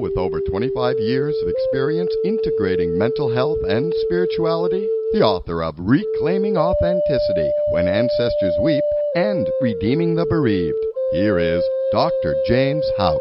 with over 25 years of experience integrating mental health and spirituality, the author of Reclaiming Authenticity, When Ancestors Weep, and Redeeming the Bereaved. Here is Dr. James Houck.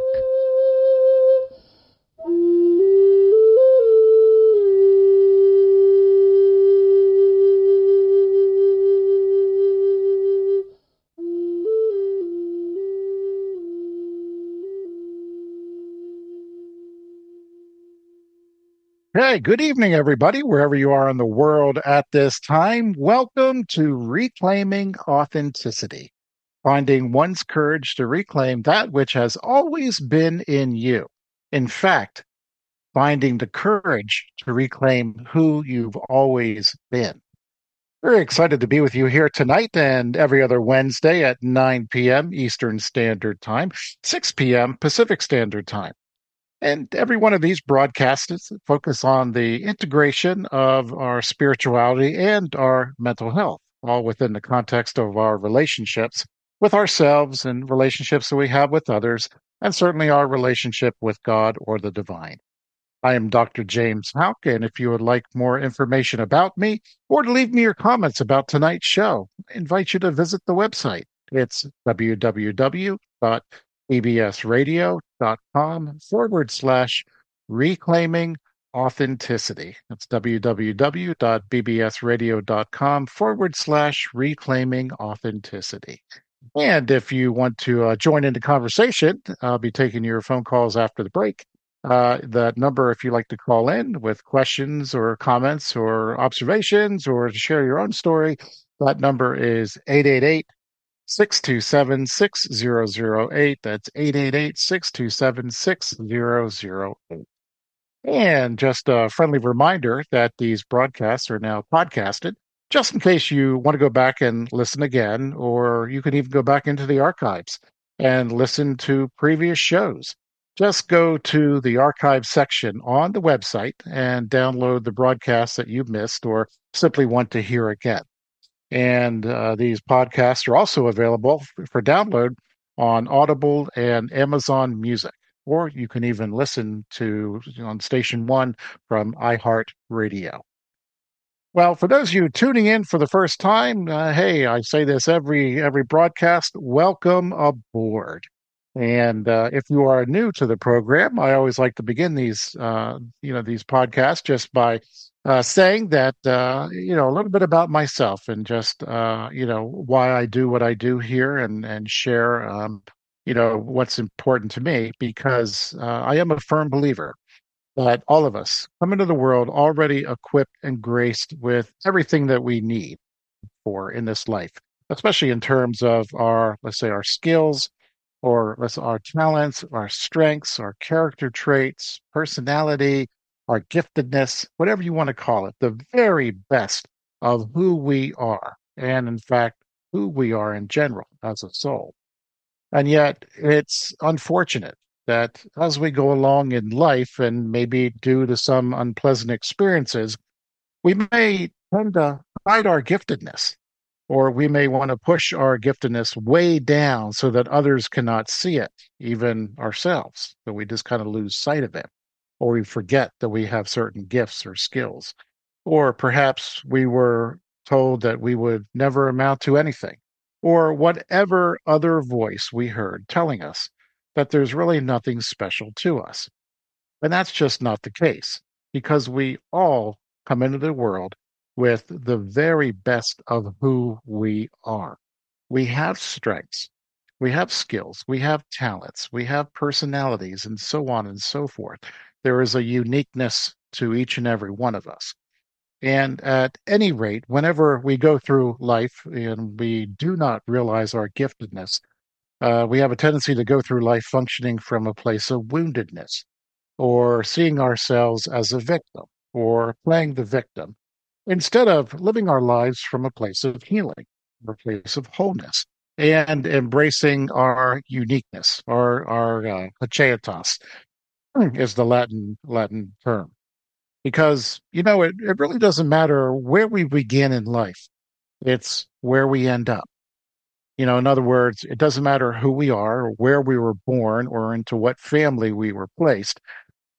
Hey, good evening, everybody, wherever you are in the world at this time. Welcome to Reclaiming Authenticity, finding one's courage to reclaim that which has always been in you. In fact, finding the courage to reclaim who you've always been. Very excited to be with you here tonight and every other Wednesday at 9 p.m. Eastern Standard Time, 6 p.m. Pacific Standard Time. And every one of these broadcasts focus on the integration of our spirituality and our mental health, all within the context of our relationships with ourselves and relationships that we have with others, and certainly our relationship with God or the divine. I am Dr. James Houck, and if you would like more information about me or to leave me your comments about tonight's show, I invite you to visit the website. It's www.bbsradio.com/reclaiming authenticity. That's www.bbsradio.com/reclaiming authenticity. And if you want to join in the conversation, I'll be taking your phone calls after the break. That number, if you'd like to call in with questions or comments or observations or to share your own story, that number is 888-627-6008. That's 888-627-6008. And just a friendly reminder that these broadcasts are now podcasted, just in case you want to go back and listen again, or you can even go back into the archives and listen to previous shows. Just go to the archive section on the website and download the broadcasts that you missed or simply want to hear again. And these podcasts are also available for download on Audible and Amazon Music, or you can even listen to on Station 1 from iHeartRadio. Well, for those of you tuning in for the first time, hey, I say this every broadcast, welcome aboard. And if you are new to the program, I always like to begin these podcasts just by saying that, a little bit about myself and just, why I do what I do here and share, what's important to me, because I am a firm believer that all of us come into the world already equipped and graced with everything that we need for in this life, especially in terms of our skills, or our talents, our strengths, our character traits, personality, our giftedness, whatever you want to call it, the very best of who we are, and in fact, who we are in general as a soul. And yet, it's unfortunate that as we go along in life, and maybe due to some unpleasant experiences, we may tend to hide our giftedness, or we may want to push our giftedness way down so that others cannot see it, even ourselves. So we just kind of lose sight of it, or we forget that we have certain gifts or skills. Or perhaps we were told that we would never amount to anything, or whatever other voice we heard telling us that there's really nothing special to us. And that's just not the case, because we all come into the world with the very best of who we are. We have strengths, we have skills, we have talents, we have personalities, and so on and so forth. There is a uniqueness to each and every one of us. And at any rate, whenever we go through life and we do not realize our giftedness, we have a tendency to go through life functioning from a place of woundedness, or seeing ourselves as a victim, or playing the victim, instead of living our lives from a place of healing, a place of wholeness, and embracing our uniqueness, our "hacheatos" is the Latin term. Because, it really doesn't matter where we begin in life. It's where we end up. In other words, it doesn't matter who we are or where we were born or into what family we were placed.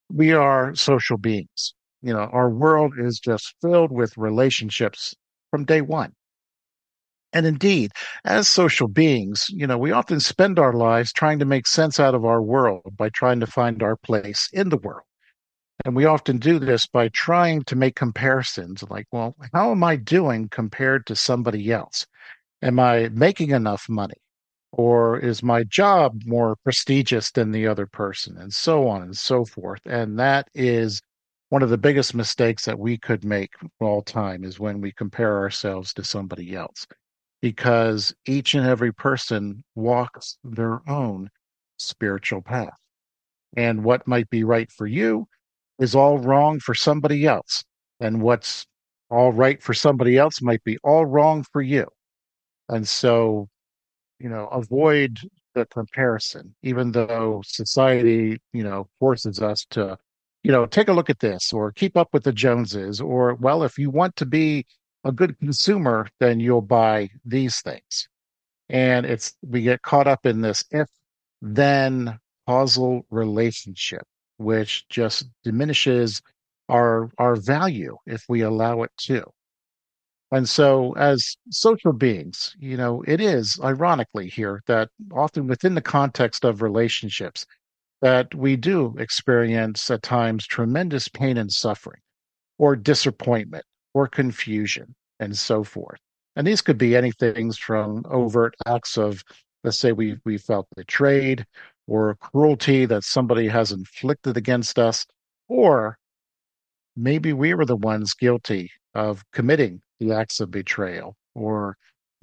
We are social beings. Our world is just filled with relationships from day one. And indeed, as social beings, we often spend our lives trying to make sense out of our world by trying to find our place in the world. And we often do this by trying to make comparisons like, well, how am I doing compared to somebody else? Am I making enough money? Or is my job more prestigious than the other person? And so on and so forth. And that is one of the biggest mistakes that we could make all time is when we compare ourselves to somebody else, because each and every person walks their own spiritual path. And what might be right for you is all wrong for somebody else. And what's all right for somebody else might be all wrong for you. And so, avoid the comparison, even though society, forces us to, take a look at this or keep up with the Joneses, or, well, if you want to be a good consumer, then you'll buy these things. And we get caught up in this if then causal relationship, which just diminishes our value if we allow it to. And so, as social beings, it is ironically here that often within the context of relationships, that we do experience at times tremendous pain and suffering, or disappointment, or confusion, and so forth. And these could be anything from overt acts of, let's say, we felt betrayed, or cruelty that somebody has inflicted against us, or maybe we were the ones guilty of committing the acts of betrayal or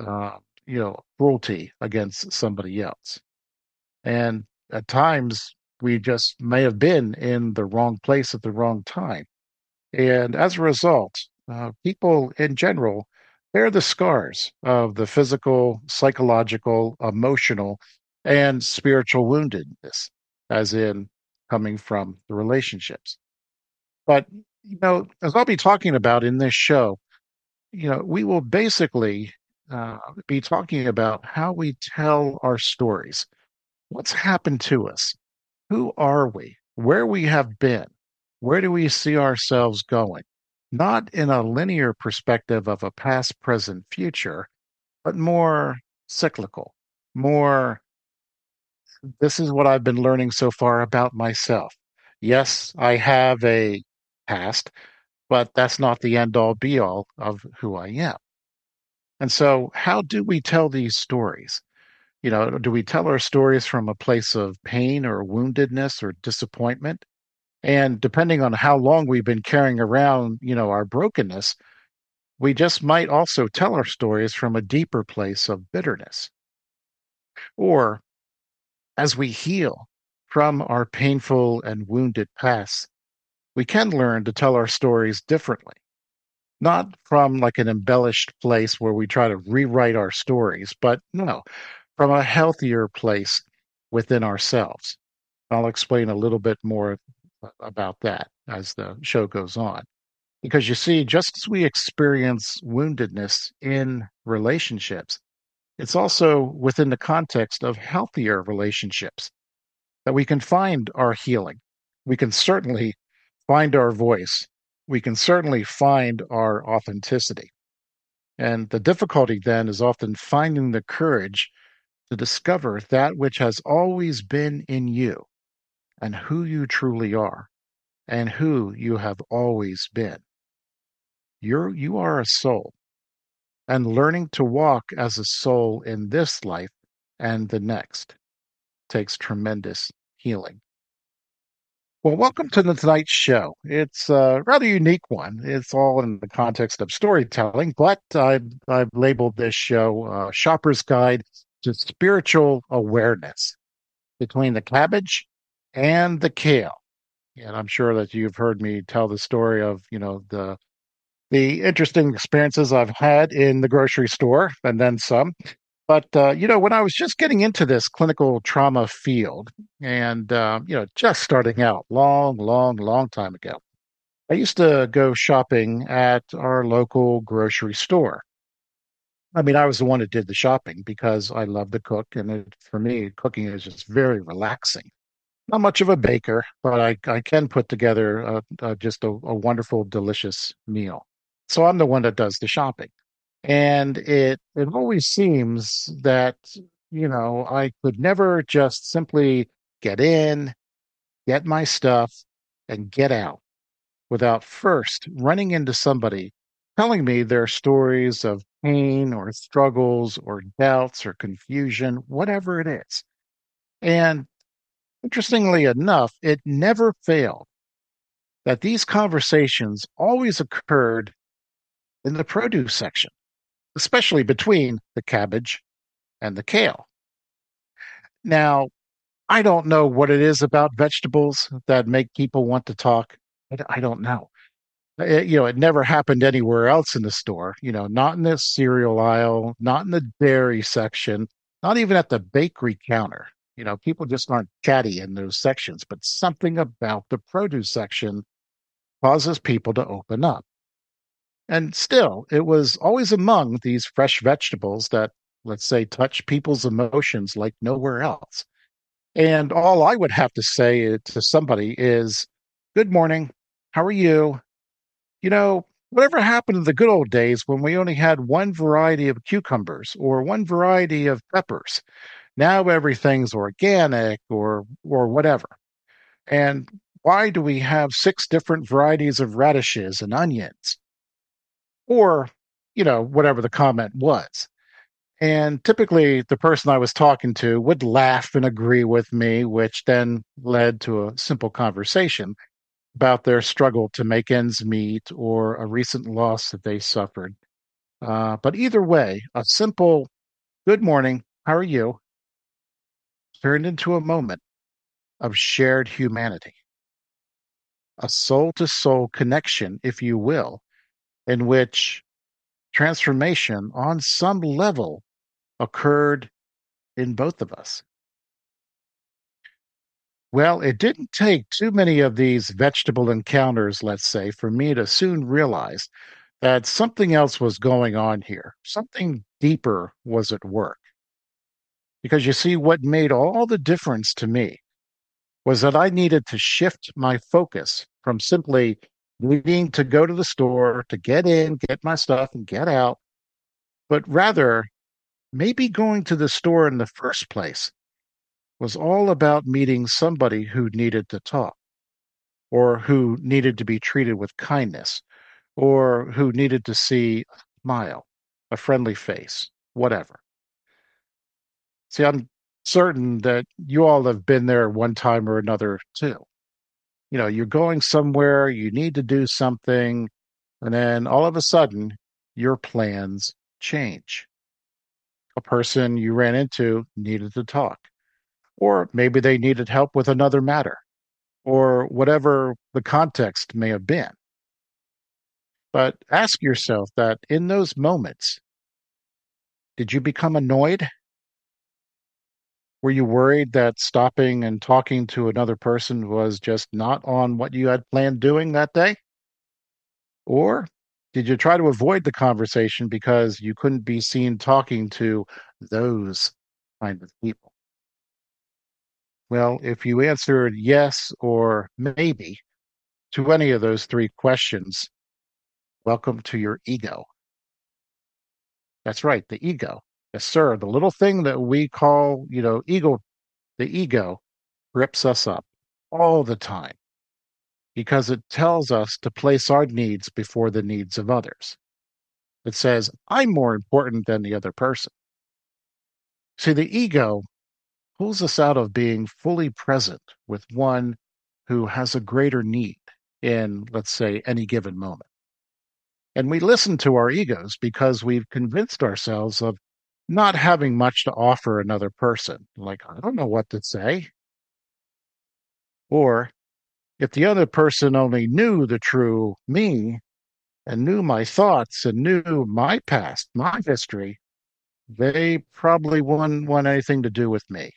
cruelty against somebody else. And at times we just may have been in the wrong place at the wrong time. And as a result, people in general bear the scars of the physical, psychological, emotional, and spiritual woundedness, as in coming from the relationships. But, as I'll be talking about in this show, we will basically be talking about how we tell our stories. What's happened to us? Who are we? Where we have been? Where do we see ourselves going? Not in a linear perspective of a past, present, future, but more cyclical, more, this is what I've been learning so far about myself. Yes, I have a past, but that's not the end all be all of who I am. And so, how do we tell these stories? Do we tell our stories from a place of pain or woundedness or disappointment? And depending on how long we've been carrying around, our brokenness, we just might also tell our stories from a deeper place of bitterness. Or as we heal from our painful and wounded past, we can learn to tell our stories differently, not from like an embellished place where we try to rewrite our stories, but no, from a healthier place within ourselves. I'll explain a little bit more about that as the show goes on. Because you see, just as we experience woundedness in relationships, it's also within the context of healthier relationships that we can find our healing. We can certainly find our voice. We can certainly find our authenticity. And the difficulty then is often finding the courage to discover that which has always been in you and who you truly are and who you have always been. You are a soul, and learning to walk as a soul in this life and the next takes tremendous healing. Well, welcome to the tonight's show. It's a rather unique one. It's all in the context of storytelling, but I've labeled this show Shopper's Guide to Spiritual Awareness between the cabbage and the kale. And I'm sure that you've heard me tell the story of, the interesting experiences I've had in the grocery store and then some. But, when I was just getting into this clinical trauma field and, just starting out long, long, long time ago, I used to go shopping at our local grocery store. I mean, I was the one that did the shopping because I love to cook. And for me, cooking is just very relaxing. Not much of a baker, but I can put together just a wonderful, delicious meal. So I'm the one that does the shopping. And it always seems that, I could never just simply get in, get my stuff, and get out without first running into somebody telling me their stories of pain or struggles or doubts or confusion, whatever it is. And interestingly enough, it never failed that these conversations always occurred in the produce section, especially between the cabbage and the kale. Now, I don't know what it is about vegetables that make people want to talk. I don't know. It never happened anywhere else in the store, not in the cereal aisle, not in the dairy section, not even at the bakery counter. People just aren't chatty in those sections, but something about the produce section causes people to open up. And still, it was always among these fresh vegetables that, let's say, touch people's emotions like nowhere else. And all I would have to say to somebody is, "Good morning. How are you? Whatever happened to the good old days when we only had one variety of cucumbers or one variety of peppers? Now everything's organic or whatever. And why do we have six different varieties of radishes and onions?" Or, whatever the comment was. And typically, the person I was talking to would laugh and agree with me, which then led to a simple conversation about their struggle to make ends meet or a recent loss that they suffered. But either way, a simple "good morning, how are you?" turned into a moment of shared humanity, a soul to soul connection, if you will, in which transformation on some level occurred in both of us. Well, it didn't take too many of these vegetable encounters, let's say, for me to soon realize that something else was going on here. Something deeper was at work. Because you see, what made all the difference to me was that I needed to shift my focus from simply needing to go to the store to get in, get my stuff, and get out, but rather maybe going to the store in the first place was all about meeting somebody who needed to talk, or who needed to be treated with kindness, or who needed to see a smile, a friendly face, whatever. See, I'm certain that you all have been there one time or another too. You're going somewhere, you need to do something, and then all of a sudden, your plans change. A person you ran into needed to talk, or maybe they needed help with another matter, or whatever the context may have been. But ask yourself that in those moments, did you become annoyed? Were you worried that stopping and talking to another person was just not on what you had planned doing that day? Or did you try to avoid the conversation because you couldn't be seen talking to those kind of people? Well, if you answered yes or maybe to any of those three questions, welcome to your ego. That's right, the ego. Yes, sir. The little thing that we call, ego, the ego grips us up all the time because it tells us to place our needs before the needs of others. It says, I'm more important than the other person. See, the ego pulls us out of being fully present with one who has a greater need in, let's say, any given moment. And we listen to our egos because we've convinced ourselves of not having much to offer another person. Like, I don't know what to say. Or if the other person only knew the true me and knew my thoughts and knew my past, my history, they probably wouldn't want anything to do with me.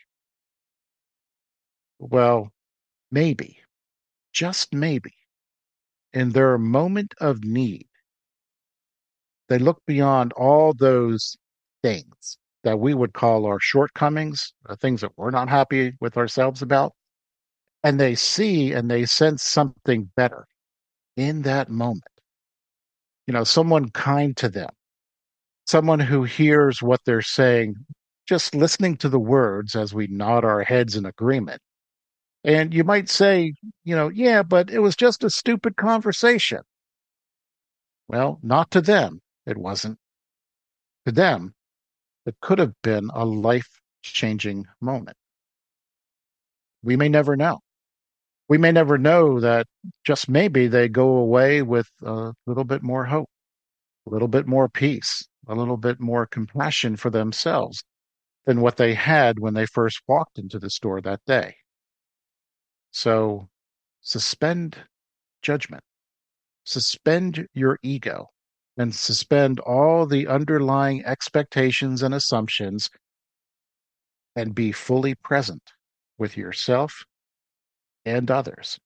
Well, maybe, just maybe, in their moment of need, they look beyond all those things that we would call our shortcomings, the things that we're not happy with ourselves about, and they see and they sense something better in that moment. Someone kind to them, someone who hears what they're saying, just listening to the words as we nod our heads in agreement. And you might say, yeah, but it was just a stupid conversation. Well, not to them. It wasn't. To them, it could have been a life changing moment. We may never know. We may never know that just maybe they go away with a little bit more hope, a little bit more peace, a little bit more compassion for themselves than what they had when they first walked into the store that day. So suspend judgment, suspend your ego, and suspend all the underlying expectations and assumptions and be fully present with yourself and others.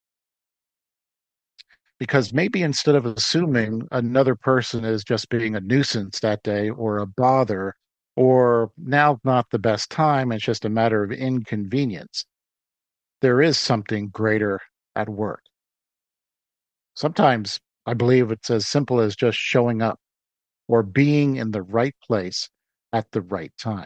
Because maybe instead of assuming another person is just being a nuisance that day or a bother or now not the best time, it's just a matter of inconvenience, there is something greater at work. Sometimes I believe it's as simple as just showing up or being in the right place at the right time.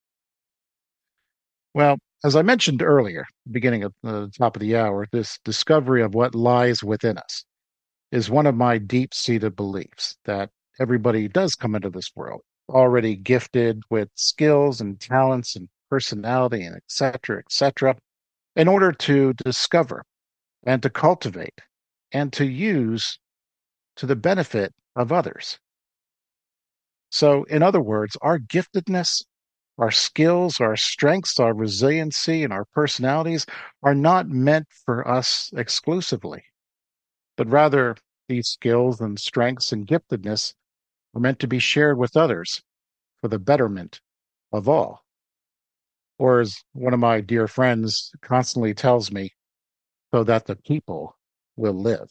Well, as I mentioned earlier, beginning at the top of the hour, this discovery of what lies within us is one of my deep seated beliefs that everybody does come into this world already gifted with skills and talents and personality and et cetera, in order to discover and to cultivate and to use to the benefit of others. So, in other words, our giftedness, our skills, our strengths, our resiliency, and our personalities are not meant for us exclusively, but rather these skills and strengths and giftedness are meant to be shared with others for the betterment of all. Or as one of my dear friends constantly tells me, so that the people will live.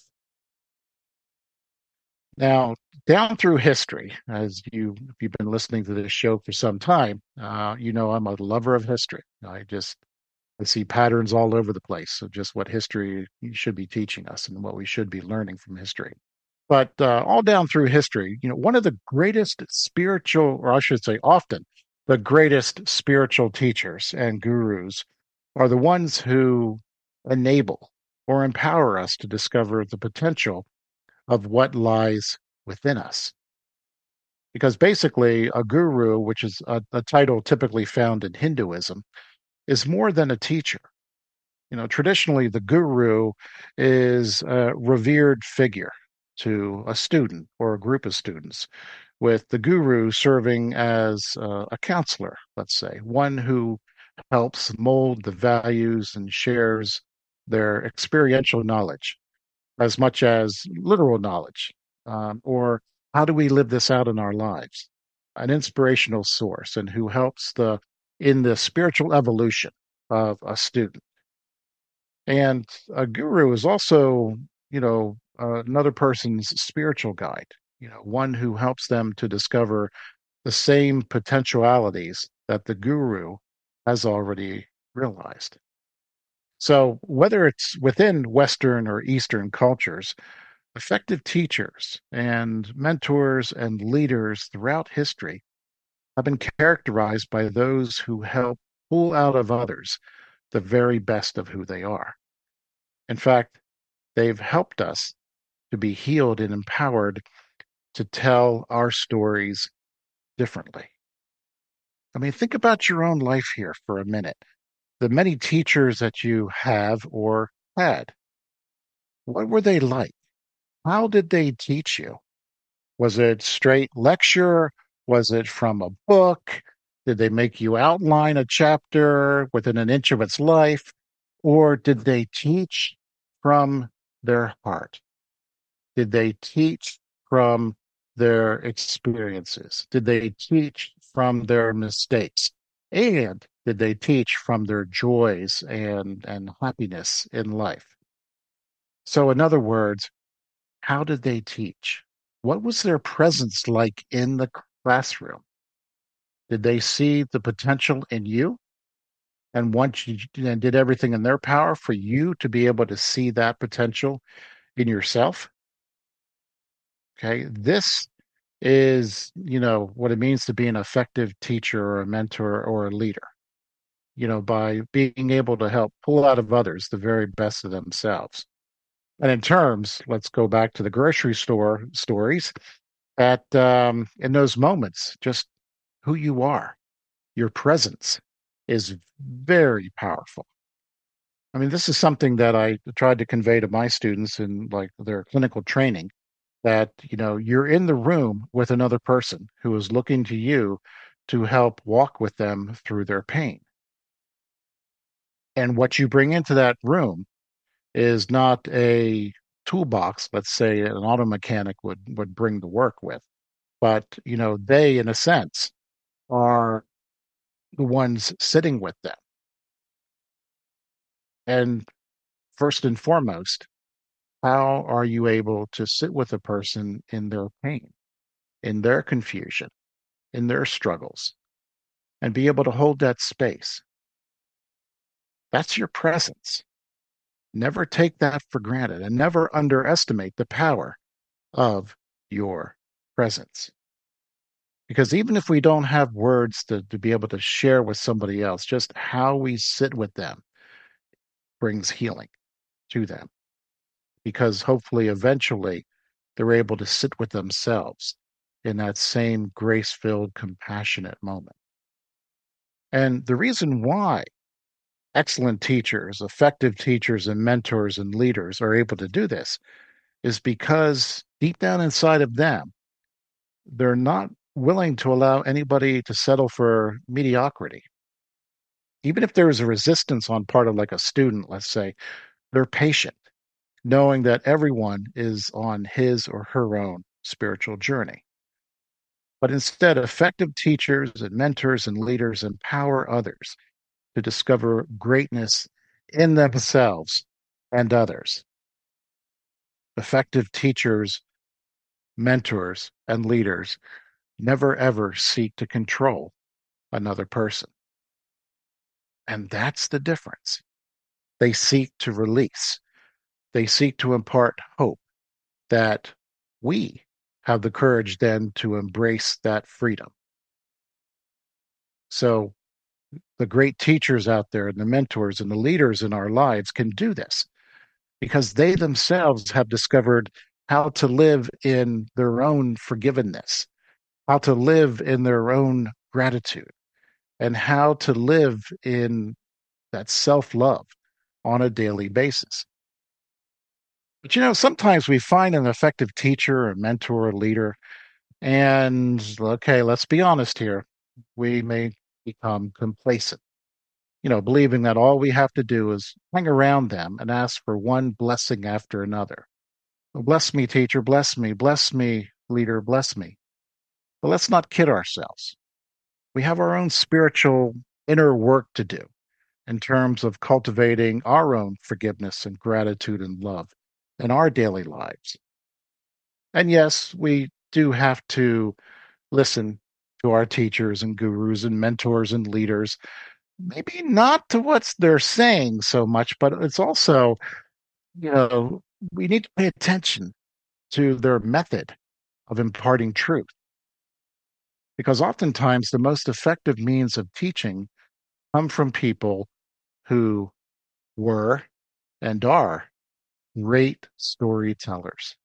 Now, down through history, if you've been listening to this show for some time, I'm a lover of history. I see patterns all over the place of just what history should be teaching us and what we should be learning from history. But all down through history, one of the greatest spiritual, or I should say, often the greatest spiritual teachers and gurus are the ones who enable or empower us to discover the potential of what lies within us. Because basically, a guru, which is a title typically found in Hinduism, is more than a teacher. Traditionally, the guru is a revered figure to a student or a group of students, with the guru serving as a counselor, let's say, one who helps mold the values and shares their experiential knowledge as much as literal knowledge, or how do we live this out in our lives? An inspirational source and who helps in the spiritual evolution of a student. And a guru is also, another person's spiritual guide, one who helps them to discover the same potentialities that the guru has already realized. So, whether it's within Western or Eastern cultures, effective teachers and mentors and leaders throughout history have been characterized by those who help pull out of others the very best of who they are. In fact, they've helped us to be healed and empowered to tell our stories differently. I mean, think about your own life here for a minute. The many teachers that you have or had, what were they like? How did they teach you? Was it straight lecture? Was it from a book? Did they make you outline a chapter within an inch of its life? Or did they teach from their heart? Did they teach from their experiences? Did they teach from their mistakes? And did they teach from their joys and happiness in life? So, in other words, how did they teach? What was their presence like in the classroom? Did they see the potential in you? and did everything in their power for you to be able to see that potential in yourself. Okay. This is, what it means to be an effective teacher or a mentor or a leader, by being able to help pull out of others the very best of themselves. And in terms, let's go back to the grocery store stories, at in those moments, just who you are, your presence is very powerful. I mean, this is something that I tried to convey to my students in like their clinical training, that, you're in the room with another person who is looking to you to help walk with them through their pain. And what you bring into that room is not a toolbox, let's say an auto mechanic would bring to work with, but they, in a sense, are the ones sitting with them. And first and foremost, how are you able to sit with a person in their pain, in their confusion, in their struggles, and be able to hold that space? That's your presence. Never take that for granted, and never underestimate the power of your presence. Because even if we don't have words to be able to share with somebody else, just how we sit with them brings healing to them. Because hopefully, eventually, they're able to sit with themselves in that same grace filled, compassionate moment. And the reason why excellent teachers, effective teachers, and mentors and leaders are able to do this is because deep down inside of them, they're not willing to allow anybody to settle for mediocrity. Even if there is a resistance on part of like a student, let's say, they're patient, knowing that everyone is on his or her own spiritual journey. But instead, effective teachers and mentors and leaders empower others to discover greatness in themselves and others. Effective teachers, mentors, and leaders never ever seek to control another person. And that's the difference. They seek to release, they seek to impart hope that we have the courage then to embrace that freedom. So, the great teachers out there and the mentors and the leaders in our lives can do this because they themselves have discovered how to live in their own forgiveness, how to live in their own gratitude, and how to live in that self love on a daily basis. But sometimes we find an effective teacher, a mentor, a leader, and okay, let's be honest here, we may become complacent, believing that all we have to do is hang around them and ask for one blessing after another. Oh, bless me, teacher, bless me, leader, bless me. But let's not kid ourselves. We have our own spiritual inner work to do in terms of cultivating our own forgiveness and gratitude and love in our daily lives. And yes, we do have to listen to our teachers and gurus and mentors and leaders, maybe not to what they're saying so much, but it's also, you know, we need to pay attention to their method of imparting truth. Because oftentimes the most effective means of teaching come from people who were and are great storytellers.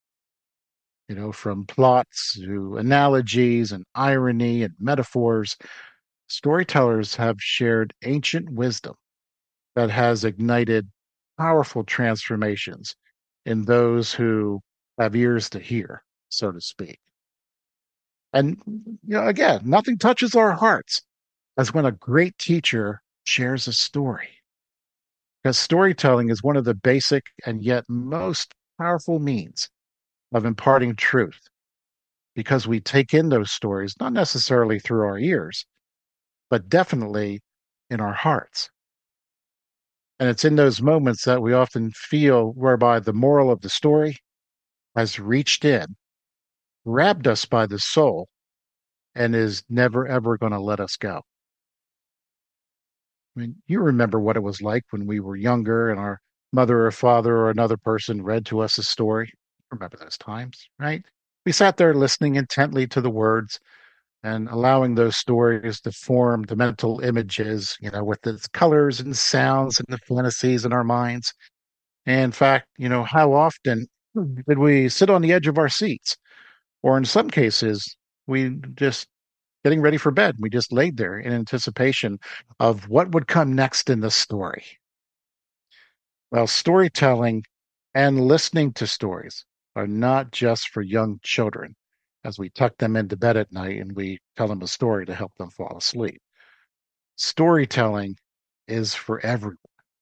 From plots to analogies and irony and metaphors, storytellers have shared ancient wisdom that has ignited powerful transformations in those who have ears to hear, so to speak. And, again, nothing touches our hearts as when a great teacher shares a story. Because storytelling is one of the basic and yet most powerful means of imparting truth, because we take in those stories, not necessarily through our ears, but definitely in our hearts. And it's in those moments that we often feel whereby the moral of the story has reached in, grabbed us by the soul, and is never, ever going to let us go. I mean, you remember what it was like when we were younger and our mother or father or another person read to us a story. Remember those times, right? We sat there listening intently to the words and allowing those stories to form the mental images, with the colors and sounds and the fantasies in our minds. And in fact, how often did we sit on the edge of our seats? Or in some cases, we just getting ready for bed. We just laid there in anticipation of what would come next in the story. Well, storytelling and listening to stories are not just for young children as we tuck them into bed at night and we tell them a story to help them fall asleep. Storytelling is for everyone.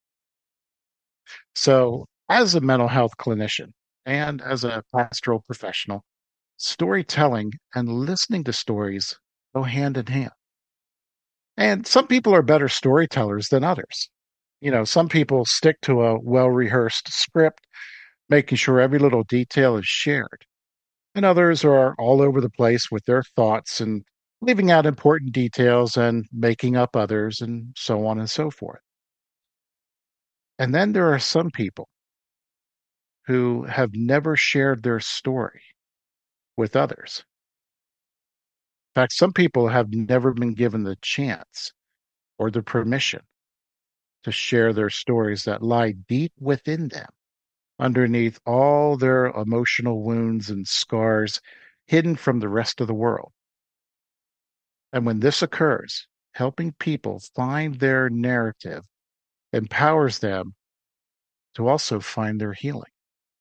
So, as a mental health clinician and as a pastoral professional, storytelling and listening to stories go hand in hand. And some people are better storytellers than others. Some people stick to a well rehearsed script, making sure every little detail is shared. And others are all over the place with their thoughts and leaving out important details and making up others, and so on and so forth. And then there are some people who have never shared their story with others. In fact, some people have never been given the chance or the permission to share their stories that lie deep within them, underneath all their emotional wounds and scars hidden from the rest of the world. And when this occurs, helping people find their narrative empowers them to also find their healing.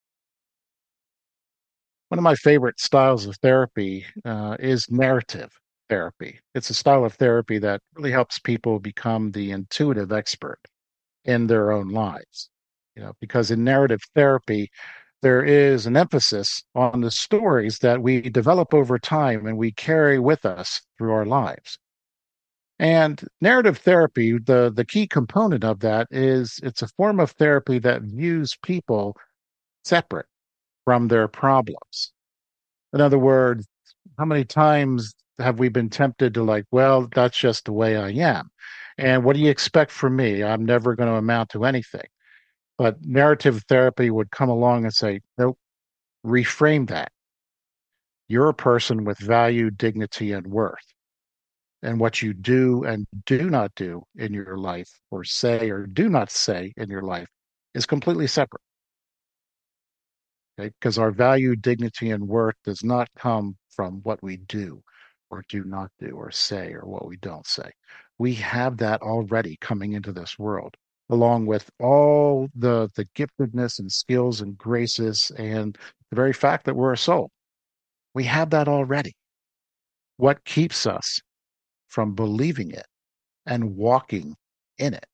One of my favorite styles of therapy is narrative therapy. It's a style of therapy that really helps people become the intuitive expert in their own lives. Because in narrative therapy, there is an emphasis on the stories that we develop over time and we carry with us through our lives. And narrative therapy, the key component of that is it's a form of therapy that views people separate from their problems. In other words, how many times have we been tempted to well, that's just the way I am. And what do you expect from me? I'm never going to amount to anything. But narrative therapy would come along and say, nope, reframe that. You're a person with value, dignity, and worth. And what you do and do not do in your life, or say or do not say in your life, is completely separate. Okay? Because our value, dignity, and worth does not come from what we do or do not do or say or what we don't say. We have that already coming into this world, along with all the giftedness and skills and graces and the very fact that we're a soul. We have that already. What keeps us from believing it and walking in it?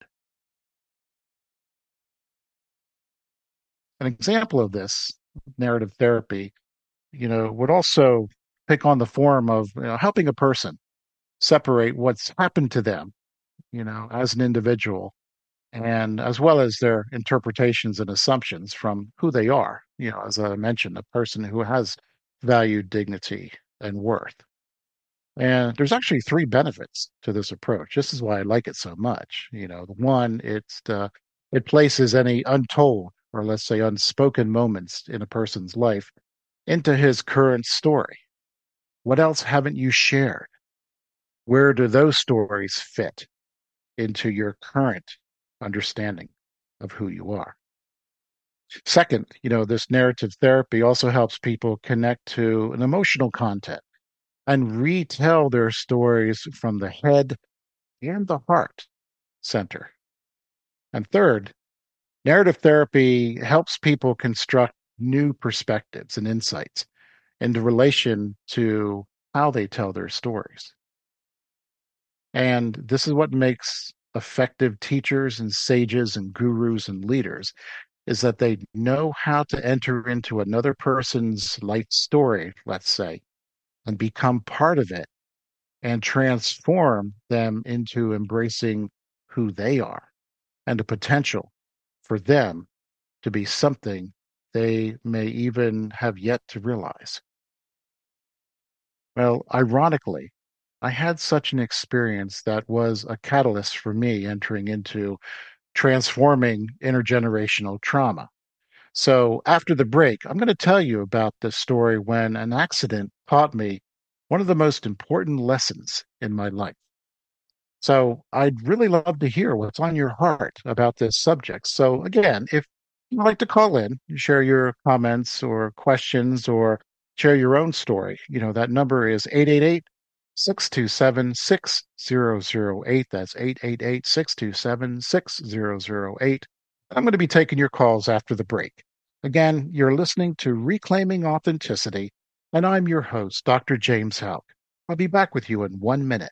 An example of this narrative therapy, would also take on the form of helping a person separate what's happened to them, as an individual, and as well as their interpretations and assumptions from who they are, as I mentioned, a person who has value, dignity, and worth. And there's actually three benefits to this approach. This is why I like it so much. The one, it places any untold or let's say unspoken moments in a person's life into his current story. What else haven't you shared? Where do those stories fit into your current understanding of who you are? Second, this narrative therapy also helps people connect to an emotional content and retell their stories from the head and the heart center. And third, narrative therapy helps people construct new perspectives and insights into relation to how they tell their stories. And this is what makes effective teachers and sages and gurus and leaders is that they know how to enter into another person's life story, let's say, and become part of it and transform them into embracing who they are and the potential for them to be something they may even have yet to realize. Well, ironically, I had such an experience that was a catalyst for me entering into transforming intergenerational trauma. So, after the break, I'm going to tell you about the story when an accident taught me one of the most important lessons in my life. So, I'd really love to hear what's on your heart about this subject. So, again, if you'd like to call in, share your comments or questions or share your own story, that number is 888 627 6008. That's 888 627 6008. I'm going to be taking your calls after the break. Again, you're listening to Reclaiming Authenticity, and I'm your host, Dr. James Houck. I'll be back with you in 1 minute.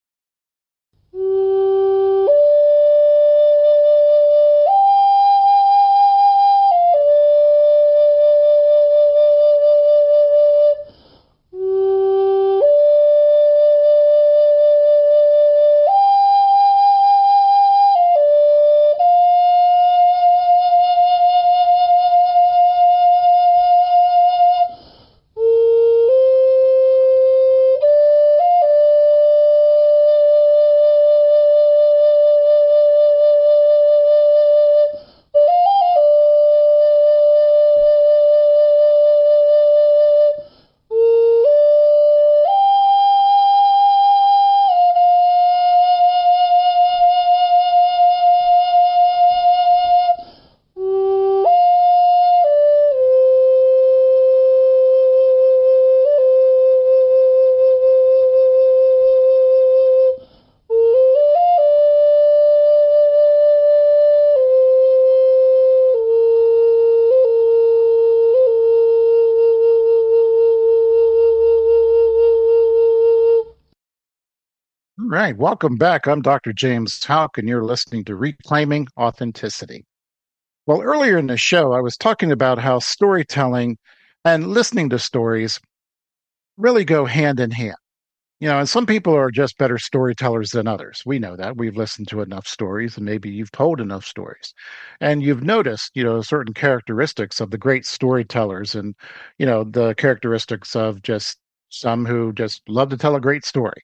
All right, welcome back. I'm Dr. James Houck, and you're listening to Reclaiming Authenticity. Well, earlier in the show, I was talking about how storytelling and listening to stories really go hand in hand. And some people are just better storytellers than others. We know that. We've listened to enough stories, and maybe you've told enough stories. And you've noticed, certain characteristics of the great storytellers and, the characteristics of just some who just love to tell a great story.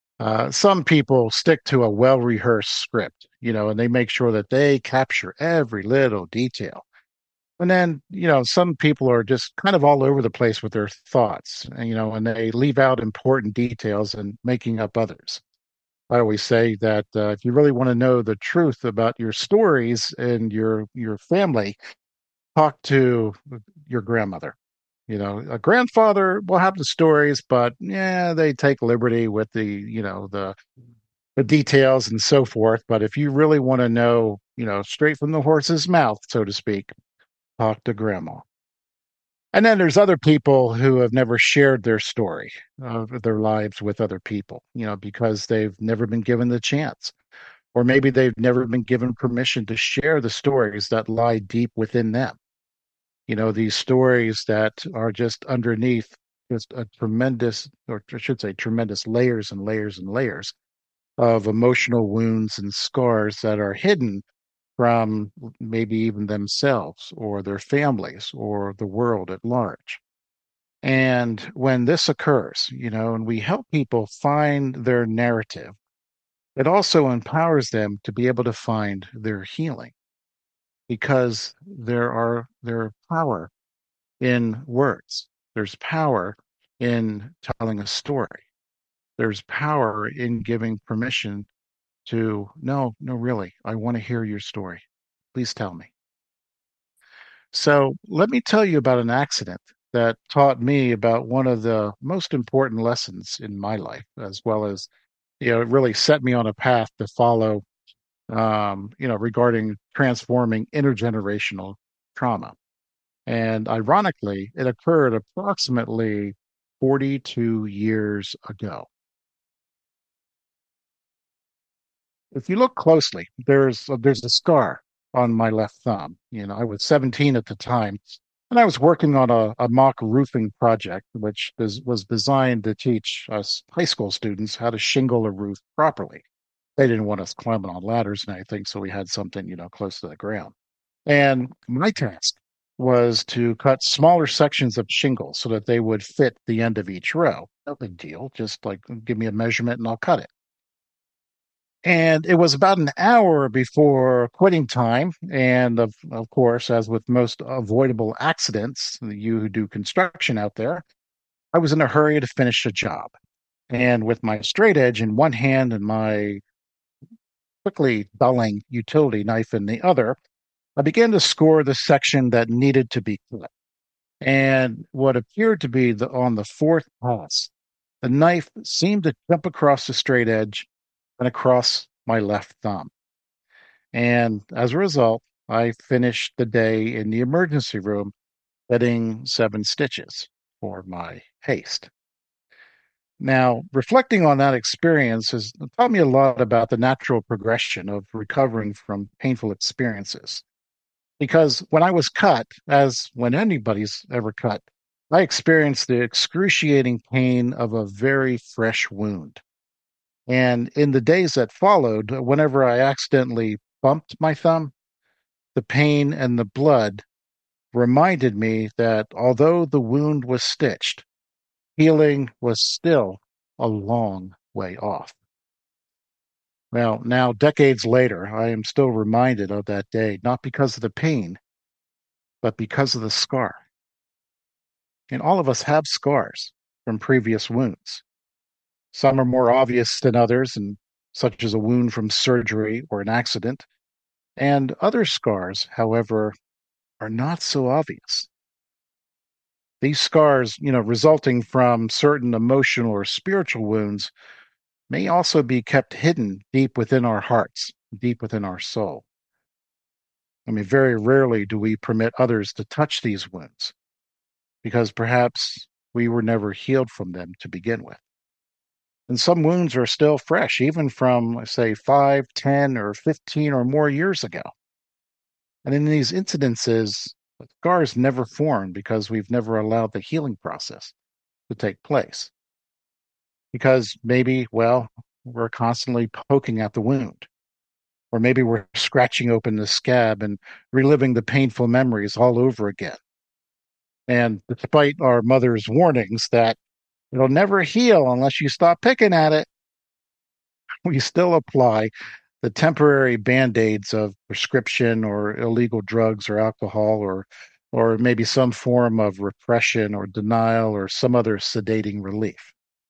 Some people stick to a well rehearsed script, and they make sure that they capture every little detail. And then, some people are just kind of all over the place with their thoughts, and they leave out important details and making up others. I always say that if you really want to know the truth about your stories and your family, talk to your grandmother. A grandfather will have the stories, but yeah, they take liberty with the details and so forth. But if you really want to know, straight from the horse's mouth, so to speak, talk to grandma. And then there's other people who have never shared their story of their lives with other people, because they've never been given the chance. Or maybe they've never been given permission to share the stories that lie deep within them. These stories that are just underneath just a tremendous, or I should say, tremendous layers and layers and layers of emotional wounds and scars that are hidden from maybe even themselves or their families or the world at large. And when this occurs, and we help people find their narrative, it also empowers them to be able to find their healing because there power in words. There's power in telling a story. There's power in giving permission to, no, really, I want to hear your story. Please tell me. So let me tell you about an accident that taught me about one of the most important lessons in my life, as well as, it really set me on a path to follow, regarding transforming intergenerational trauma. And ironically, it occurred approximately 42 years ago. If you look closely, there's a scar on my left thumb. I was 17 at the time, and I was working on a mock roofing project, which was designed to teach us high school students how to shingle a roof properly. They didn't want us climbing on ladders and anything, so we had something, close to the ground. And my task was to cut smaller sections of shingle so that they would fit the end of each row. No big deal. Just like give me a measurement and I'll cut it. And it was about an hour before quitting time. And of course, as with most avoidable accidents, you who do construction out there, I was in a hurry to finish the job. And with my straight edge in one hand and my quickly dulling utility knife in the other, I began to score the section that needed to be cut. And what appeared to be on the fourth pass, the knife seemed to jump across the straight edge and across my left thumb. And as a result, I finished the day in the emergency room getting 7 stitches for my haste. Now, reflecting on that experience has taught me a lot about the natural progression of recovering from painful experiences. Because when I was cut, as when anybody's ever cut, I experienced the excruciating pain of a very fresh wound. And in the days that followed, whenever I accidentally bumped my thumb, the pain and the blood reminded me that although the wound was stitched, healing was still a long way off. Well, now, decades later, I am still reminded of that day, not because of the pain, but because of the scar. And all of us have scars from previous wounds. Some are more obvious than others, and such as a wound from surgery or an accident. And other scars, however, are not so obvious. These scars, resulting from certain emotional or spiritual wounds, may also be kept hidden deep within our hearts, deep within our soul. I mean, very rarely do we permit others to touch these wounds because perhaps we were never healed from them to begin with. And some wounds are still fresh, even from, say, 5, 10, or 15 or more years ago. And in these incidences, the scars never form because we've never allowed the healing process to take place. Because maybe, well, we're constantly poking at the wound. Or maybe we're scratching open the scab and reliving the painful memories all over again. And despite our mother's warnings that it'll never heal unless you stop picking at it, we still apply the temporary band-aids of prescription or illegal drugs or alcohol or maybe some form of repression or denial or some other sedating relief.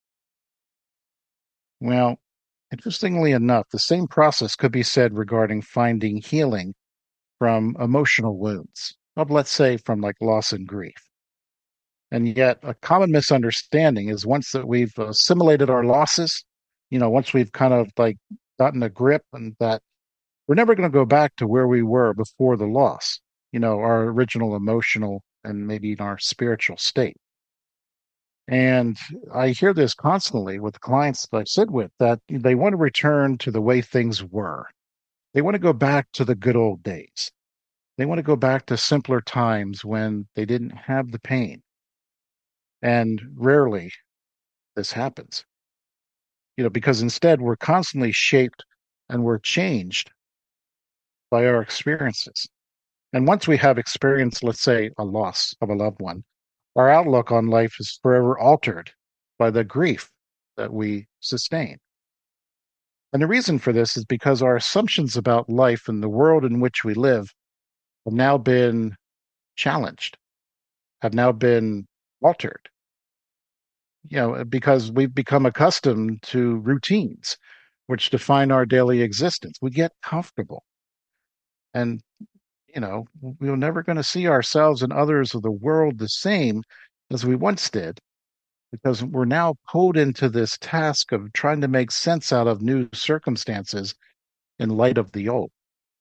Well, interestingly enough, the same process could be said regarding finding healing from emotional wounds, of let's say from like loss and grief. And yet, a common misunderstanding is once that we've assimilated our losses, once we've kind of like gotten a grip and that we're never going to go back to where we were before the loss, our original emotional and maybe in our spiritual state. And I hear this constantly with the clients that I sit with that they want to return to the way things were. They want to go back to the good old days. They want to go back to simpler times when they didn't have the pain. And rarely this happens, because instead we're constantly shaped and we're changed by our experiences. And once we have experienced, let's say, a loss of a loved one, our outlook on life is forever altered by the grief that we sustain. And the reason for this is because our assumptions about life and the world in which we live have now been challenged, have now been altered. Because we've become accustomed to routines which define our daily existence. We get comfortable. And, we're never going to see ourselves and others of the world the same as we once did because we're now pulled into this task of trying to make sense out of new circumstances in light of the old.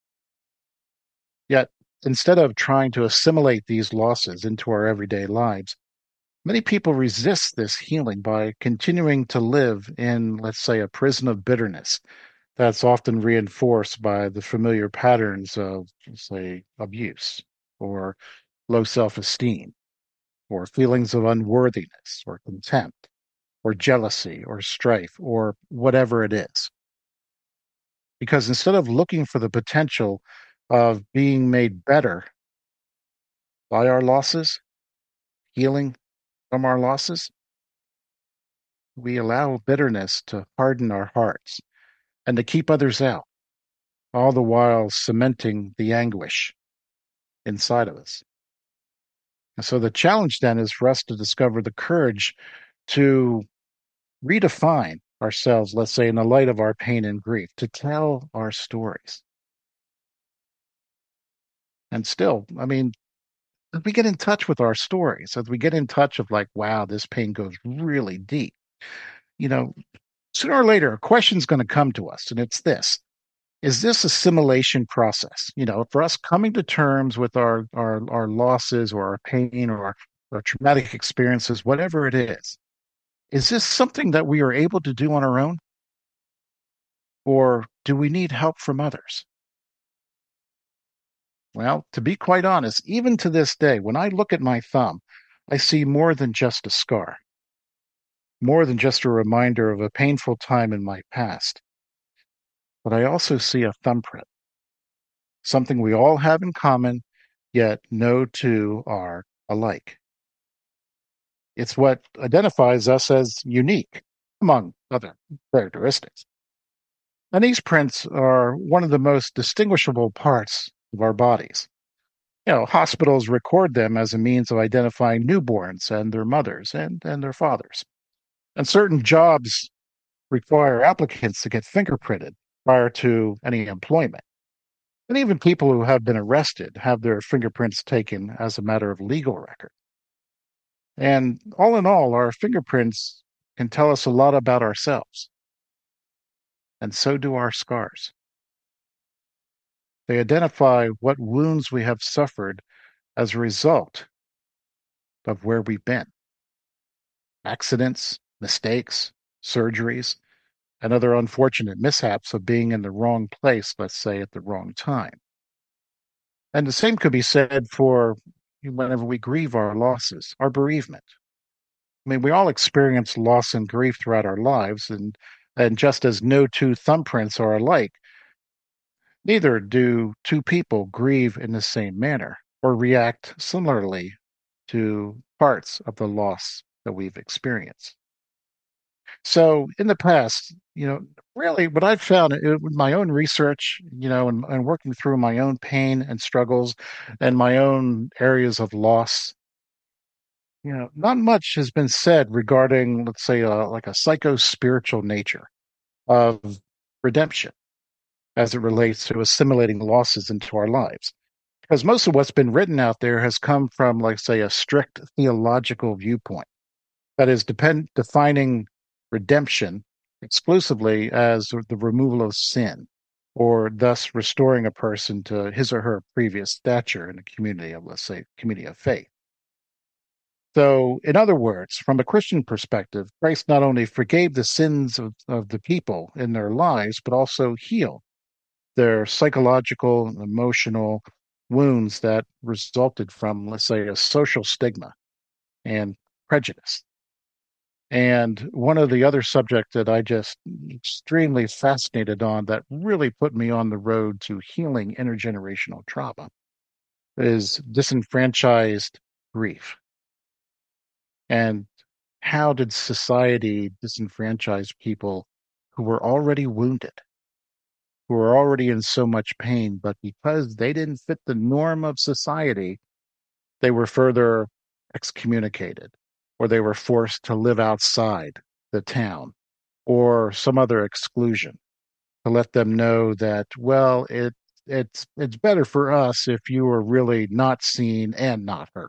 Yet, instead of trying to assimilate these losses into our everyday lives, many people resist this healing by continuing to live in, let's say, a prison of bitterness that's often reinforced by the familiar patterns of, say, abuse or low self-esteem or feelings of unworthiness or contempt or jealousy or strife or whatever it is. Because instead of looking for the potential of being made better, by our losses, healing from our losses, we allow bitterness to harden our hearts and to keep others out, all the while cementing the anguish inside of us. And so the challenge then is for us to discover the courage to redefine ourselves, let's say, in the light of our pain and grief, to tell our stories. And still, I mean, as we get in touch with our stories, as we get in touch of like, wow, this pain goes really deep, you know, sooner or later, a question's going to come to us, and it's this: is this assimilation process? You know, for us coming to terms with our losses or our pain or our traumatic experiences, whatever it is this something that we are able to do on our own? Or do we need help from others? Well, to be quite honest, even to this day, when I look at my thumb, I see more than just a scar, more than just a reminder of a painful time in my past. But I also see a thumbprint, something we all have in common, yet no two are alike. It's what identifies us as unique, among other characteristics. And these prints are one of the most distinguishable parts of our bodies. You know, hospitals record them as a means of identifying newborns and their mothers and their fathers. And certain jobs require applicants to get fingerprinted prior to any employment. And even people who have been arrested have their fingerprints taken as a matter of legal record. And all in all, our fingerprints can tell us a lot about ourselves. And so do our scars. They identify what wounds we have suffered as a result of where we've been. Accidents, mistakes, surgeries, and other unfortunate mishaps of being in the wrong place, let's say, at the wrong time. And the same could be said for whenever we grieve our losses, our bereavement. I mean, we all experience loss and grief throughout our lives, and just as no two thumbprints are alike, neither do two people grieve in the same manner or react similarly to parts of the loss that we've experienced. So in the past, really what I've found with my own research, and working through my own pain and struggles and my own areas of loss, not much has been said regarding, let's say, like a psycho-spiritual nature of redemption as it relates to assimilating losses into our lives. Because most of what's been written out there has come from, like, say, a strict theological viewpoint that is defining redemption exclusively as the removal of sin, or thus restoring a person to his or her previous stature in a community of, let's say, community of faith. So, in other words, from a Christian perspective, Christ not only forgave the sins of the people in their lives, but also healed their psychological and emotional wounds that resulted from, let's say, a social stigma and prejudice. And one of the other subjects that I just extremely fascinated on that really put me on the road to healing intergenerational trauma is disenfranchised grief. And how did society disenfranchise people who were already wounded, who were already in so much pain, but because they didn't fit the norm of society, they were further excommunicated, or they were forced to live outside the town, or some other exclusion to let them know that, well, it's better for us if you are really not seen and not heard.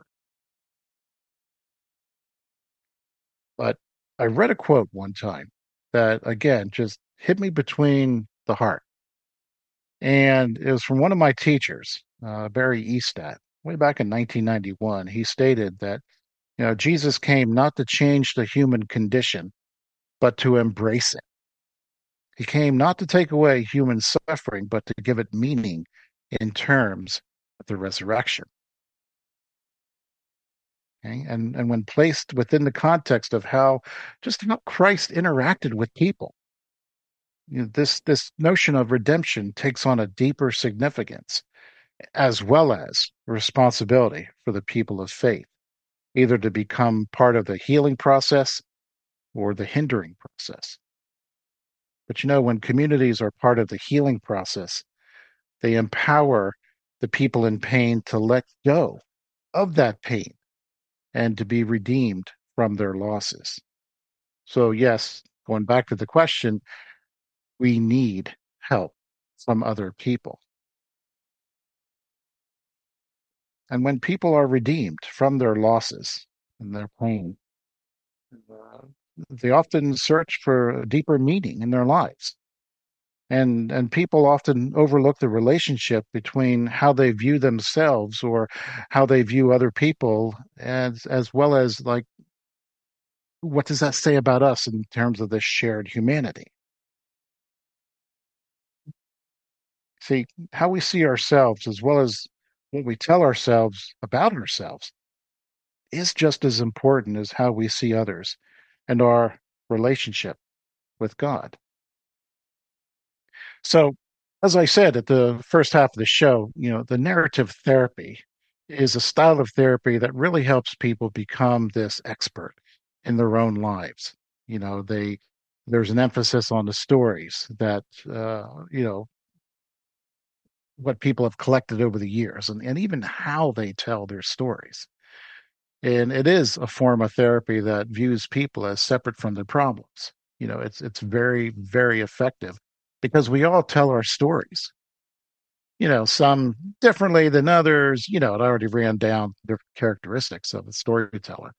But I read a quote one time that, again, just hit me between the heart. And it was from one of my teachers, Barry Eastat, way back in 1991. He stated that, Jesus came not to change the human condition, but to embrace it. He came not to take away human suffering, but to give it meaning in terms of the resurrection. Okay? And when placed within the context of how Christ interacted with people, this notion of redemption takes on a deeper significance. as well as responsibility for the people of faith, either to become part of the healing process or the hindering process. But when communities are part of the healing process, they empower the people in pain to let go of that pain and to be redeemed from their losses. So, yes, going back to the question, we need help from other people. And when people are redeemed from their losses and their pain, uh, they often search for a deeper meaning in their lives. And people often overlook the relationship between how they view themselves or how they view other people, as well as, like, what does that say about us in terms of this shared humanity? See, how we see ourselves as well as what we tell ourselves about ourselves is just as important as how we see others and our relationship with God. So, as I said at the first half of the show, the narrative therapy is a style of therapy that really helps people become this expert in their own lives. There's an emphasis on the stories that what people have collected over the years, and even how they tell their stories. And it is a form of therapy that views people as separate from their problems. It's very, very effective because we all tell our stories. Some differently than others. It already ran down the characteristics of a storyteller.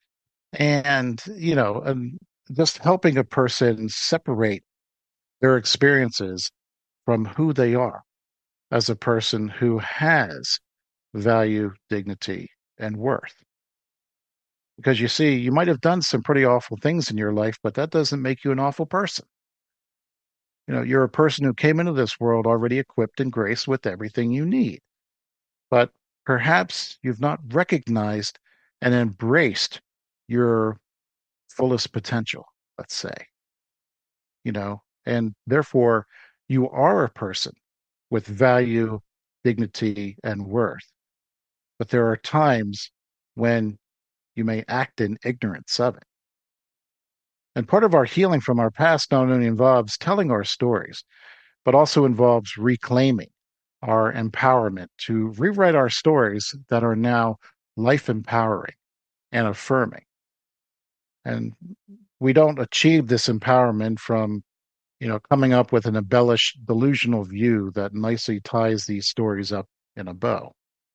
And just helping a person separate their experiences from who they are as a person who has value, dignity, and worth. Because you see, you might have done some pretty awful things in your life, but that doesn't make you an awful person. You're a person who came into this world already equipped and graced with everything you need. But perhaps you've not recognized and embraced your fullest potential, let's say, and therefore you are a person with value, dignity, and worth. But there are times when you may act in ignorance of it. And part of our healing from our past not only involves telling our stories, but also involves reclaiming our empowerment to rewrite our stories that are now life empowering and affirming. And we don't achieve this empowerment from, coming up with an embellished, delusional view that nicely ties these stories up in a bow.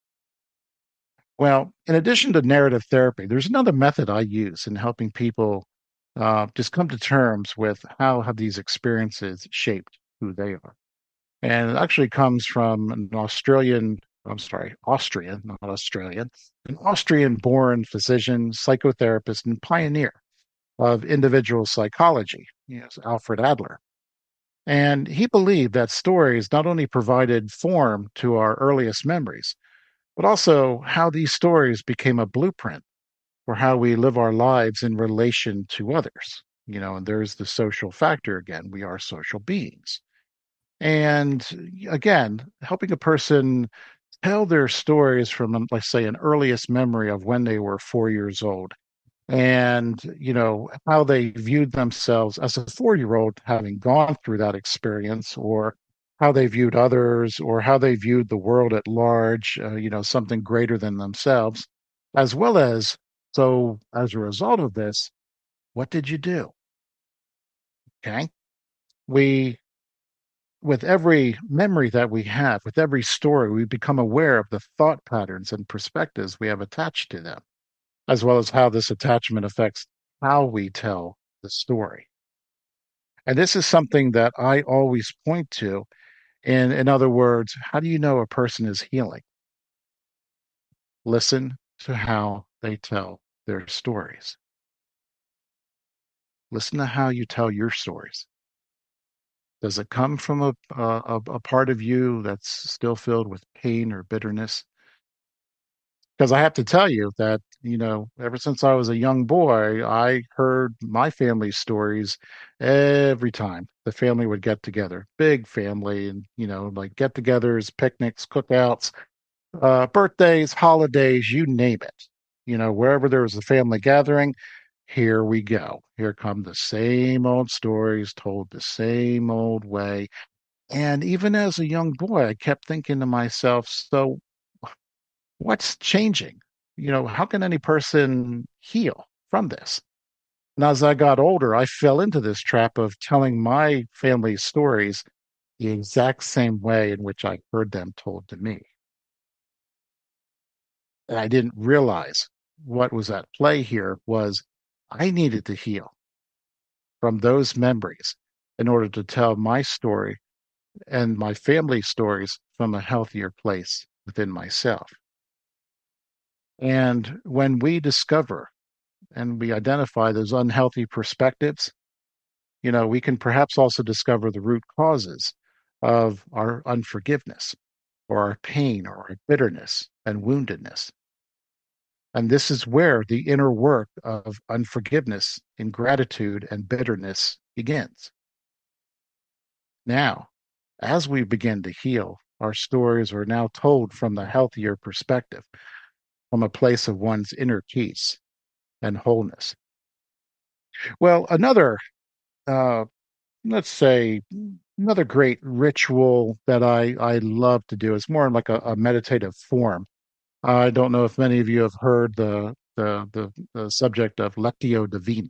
Well, in addition to narrative therapy, there's another method I use in helping people just come to terms with how have these experiences shaped who they are. And it actually comes from Austrian, not Australian, an Austrian born physician, psychotherapist, and pioneer of individual psychology, Alfred Adler. And he believed that stories not only provided form to our earliest memories, but also how these stories became a blueprint for how we live our lives in relation to others. And there's the social factor again. We are social beings. And again, helping a person tell their stories from, let's say, an earliest memory of when they were 4 years old, and how they viewed themselves as a 4-year old having gone through that experience, or how they viewed others, or how they viewed the world at large, something greater than themselves, as well as, so as a result of this, what did you do? Okay. We With every memory that we have, with every story, we become aware of the thought patterns and perspectives we have attached to them, as well as how this attachment affects how we tell the story. And this is something that I always point to. In other words, how do you know a person is healing? Listen to how they tell their stories. Listen to how you tell your stories. Does it come from a part of you that's still filled with pain or bitterness? Because I have to tell you that, ever since I was a young boy, I heard my family's stories every time the family would get together. Big family, and, like get togethers, picnics, cookouts. Birthdays, holidays, you name it. Wherever there was a family gathering, here we go. Here come the same old stories told the same old way. And even as a young boy, I kept thinking to myself, so what's changing? How can any person heal from this? And as I got older, I fell into this trap of telling my family's stories the exact same way in which I heard them told to me. And I didn't realize what was at play here was I needed to heal from those memories in order to tell my story and my family's stories from a healthier place within myself. And when we discover and we identify those unhealthy perspectives, we can perhaps also discover the root causes of our unforgiveness or our pain or our bitterness and woundedness. And this is where the inner work of unforgiveness, ingratitude, and bitterness begins. Now, as we begin to heal, our stories are now told from the healthier perspective, from a place of one's inner peace and wholeness. Well, uh, let's say, another great ritual that I love to do is more like a meditative form. I don't know if many of you have heard the subject of Lectio Divina.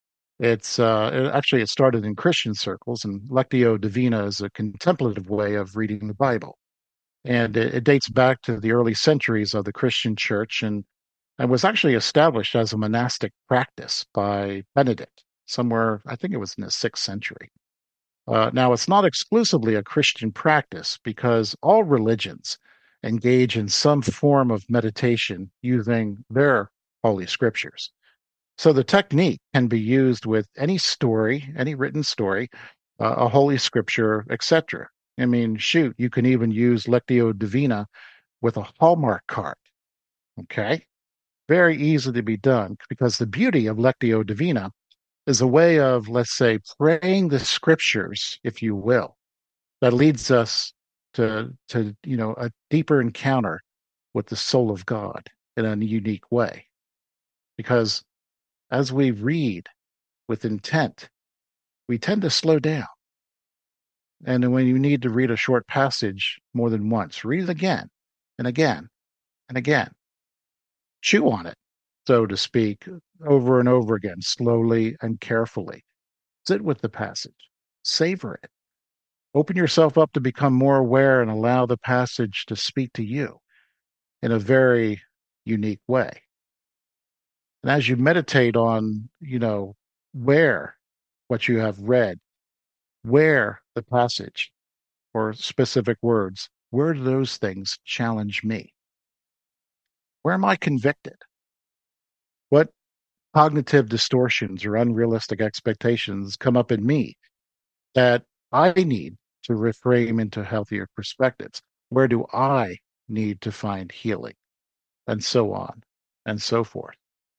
It started in Christian circles, and Lectio Divina is a contemplative way of reading the Bible, and it dates back to the early centuries of the Christian Church, and was actually established as a monastic practice by Benedict somewhere. I think it was in the 6th century. Now, it's not exclusively a Christian practice because all religions engage in some form of meditation using their holy scriptures. So the technique can be used with any story, any written story, a holy scripture, etc. I mean, shoot, you can even use Lectio Divina with a Hallmark card. Okay. Very easy to be done because the beauty of Lectio Divina is a way of, let's say, praying the scriptures, if you will, that leads us to a deeper encounter with the soul of God in a unique way. Because as we read with intent, we tend to slow down. And when you need to read a short passage more than once, read it again and again and again. Chew on it, so to speak, over and over again, slowly and carefully. Sit with the passage, savor it. Open yourself up to become more aware and allow the passage to speak to you in a very unique way. And as you meditate on, where what you have read, where the passage or specific words, where do those things challenge me? Where am I convicted? What cognitive distortions or unrealistic expectations come up in me that I need to reframe into healthier perspectives? Where do I need to find healing? And so on and so forth.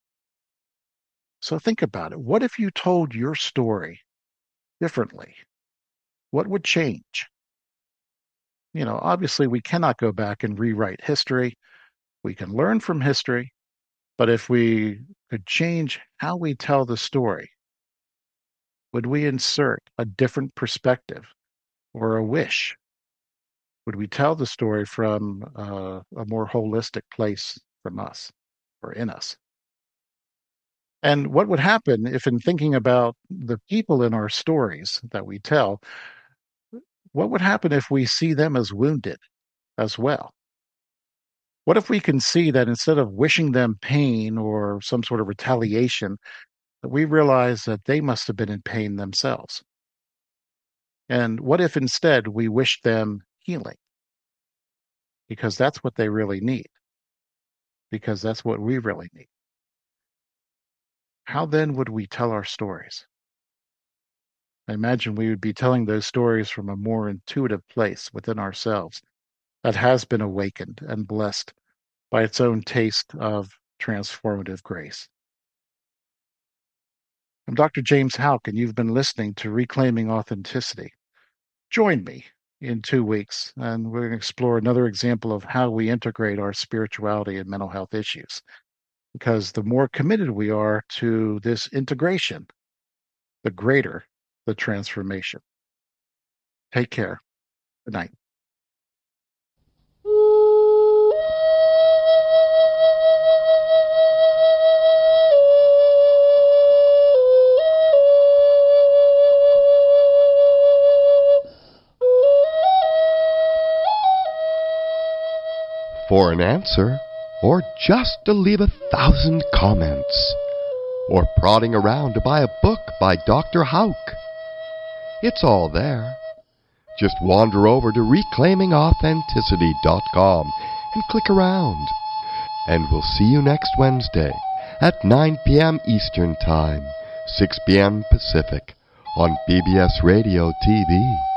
So think about it. What if you told your story differently? What would change? Obviously, we cannot go back and rewrite history. We can learn from history, but if we could change how we tell the story, would we insert a different perspective or a wish? Would we tell the story from a more holistic place from us or in us? And what would happen if, in thinking about the people in our stories that we tell, what would happen if we see them as wounded as well? What if we can see that instead of wishing them pain or some sort of retaliation, that we realize that they must have been in pain themselves? And what if instead we wish them healing? Because that's what they really need. Because that's what we really need. How then would we tell our stories? I imagine we would be telling those stories from a more intuitive place within ourselves that has been awakened and blessed by its own taste of transformative grace. I'm Dr. James Houck, and you've been listening to Reclaiming Authenticity. Join me in 2 weeks, and we're going to explore another example of how we integrate our spirituality and mental health issues. Because the more committed we are to this integration, the greater the transformation. Take care. Good night. For an answer, or just to leave 1,000 comments, or prodding around to buy a book by Dr. Hauck, it's all there. Just wander over to reclaimingauthenticity.com and click around. And we'll see you next Wednesday at 9 p.m. Eastern Time, 6 p.m. Pacific on BBS Radio TV.